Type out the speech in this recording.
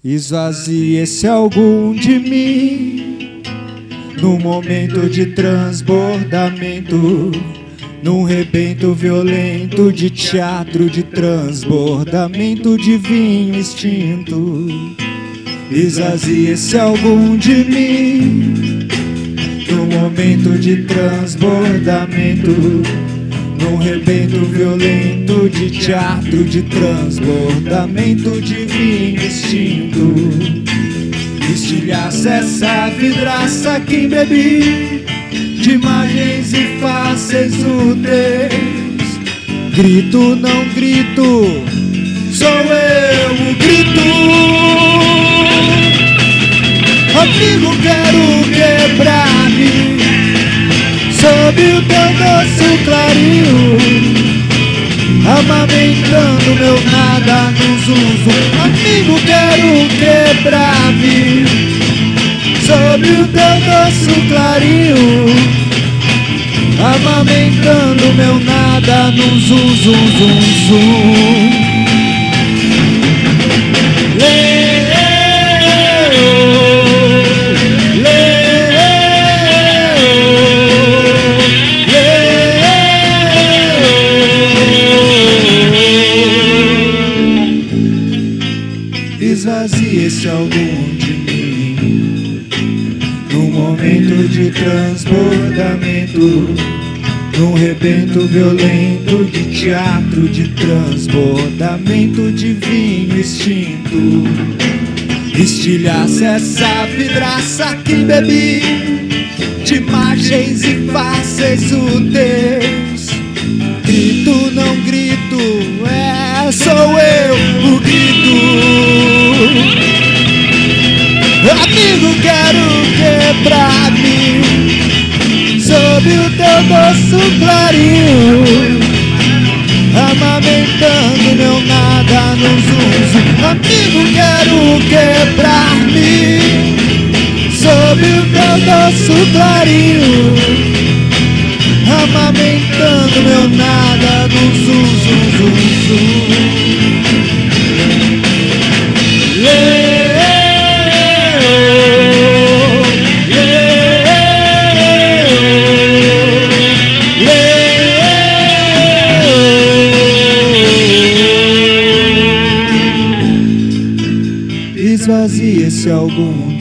Esvazie esse algum de mim, num momento de transbordamento, num rebento violento de teatro de transbordamento de vinho extinto. Esvazie esse algum de mim, num momento de transbordamento, num rebento violento de teatro de transbordamento de vinho extinto. Estilhaça essa vidraça que bebi de imagens e faces úteis. Grito, não grito, sou eu o grito. Amigo, quero quebrar-me sob o teu doce clarinho, amamentando meu nada no zuzu. Amigo, quero quebrar-me sob o teu doce clarinho, amamentando meu nada no zuzu, zuzu. Esvazie esse algum de mim, num momento de transbordamento, num rebento violento de teatro de transbordamento de vinho extinto. Estilhaça essa vidraça que bebi de imagens e faces úteis. Grito, não grito, sou eu o grito. Amigo, quero quebrar-me sob o teu doce clarinho, amamentando meu nada no zuzu. Amigo, quero quebrar-me sob o teu doce clarinho, amamentando meu nada no zuzu, zuzu. Esvazie esse algum